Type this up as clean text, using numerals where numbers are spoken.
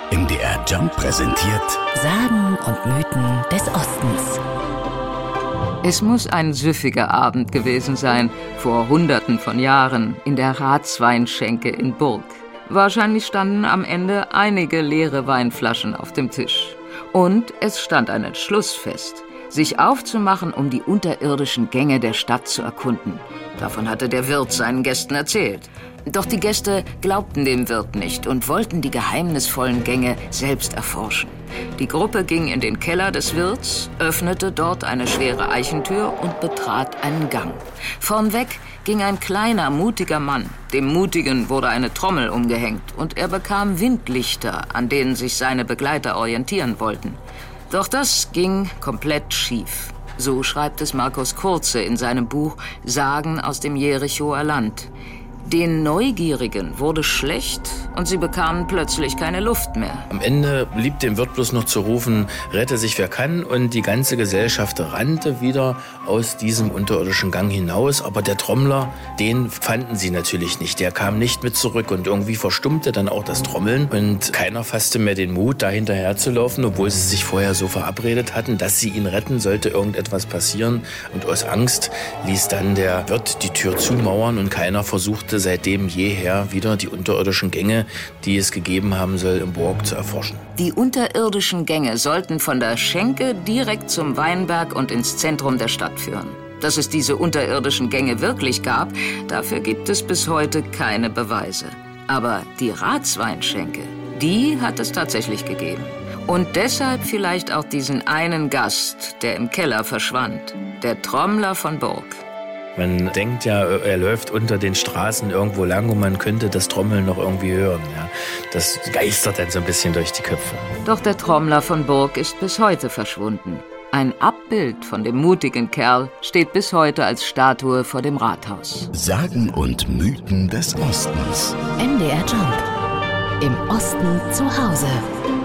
MDR Jump präsentiert Sagen und Mythen des Ostens. Es muss ein süffiger Abend gewesen sein, vor Hunderten von Jahren, in der Ratsweinschenke in Burg. Wahrscheinlich standen am Ende einige leere Weinflaschen auf dem Tisch. Und es stand ein Entschluss fest, sich aufzumachen, um die unterirdischen Gänge der Stadt zu erkunden. Davon hatte der Wirt seinen Gästen erzählt. Doch die Gäste glaubten dem Wirt nicht und wollten die geheimnisvollen Gänge selbst erforschen. Die Gruppe ging in den Keller des Wirts, öffnete dort eine schwere Eichentür und betrat einen Gang. Vornweg ging ein kleiner, mutiger Mann. Dem Mutigen wurde eine Trommel umgehängt und er bekam Windlichter, an denen sich seine Begleiter orientieren wollten. Doch das ging komplett schief. So schreibt es Markus Kurze in seinem Buch Sagen aus dem Jerichoer Land. Den Neugierigen wurde schlecht und sie bekamen plötzlich keine Luft mehr. Am Ende blieb dem Wirt bloß noch zu rufen, rette sich wer kann, und die ganze Gesellschaft rannte wieder aus diesem unterirdischen Gang hinaus. Aber der Trommler, den fanden sie natürlich nicht. Der kam nicht mit zurück und irgendwie verstummte dann auch das Trommeln und keiner fasste mehr den Mut, da hinterher zu laufen, obwohl sie sich vorher so verabredet hatten, dass sie ihn retten, sollte irgendetwas passieren. Und aus Angst ließ dann der Wirt die Tür zumauern und keiner versuchte seitdem jeher wieder die unterirdischen Gänge, die es gegeben haben soll, im Burg zu erforschen. Die unterirdischen Gänge sollten von der Schenke direkt zum Weinberg und ins Zentrum der Stadt führen. Dass es diese unterirdischen Gänge wirklich gab, dafür gibt es bis heute keine Beweise. Aber die Ratsweinschenke, die hat es tatsächlich gegeben. Und deshalb vielleicht auch diesen einen Gast, der im Keller verschwand, der Trommler von Burg. Man denkt ja, er läuft unter den Straßen irgendwo lang und man könnte das Trommeln noch irgendwie hören. Ja, das geistert dann so ein bisschen durch die Köpfe. Doch der Trommler von Burg ist bis heute verschwunden. Ein Abbild von dem mutigen Kerl steht bis heute als Statue vor dem Rathaus. Sagen und Mythen des Ostens. MDR Jump. Im Osten zu Hause.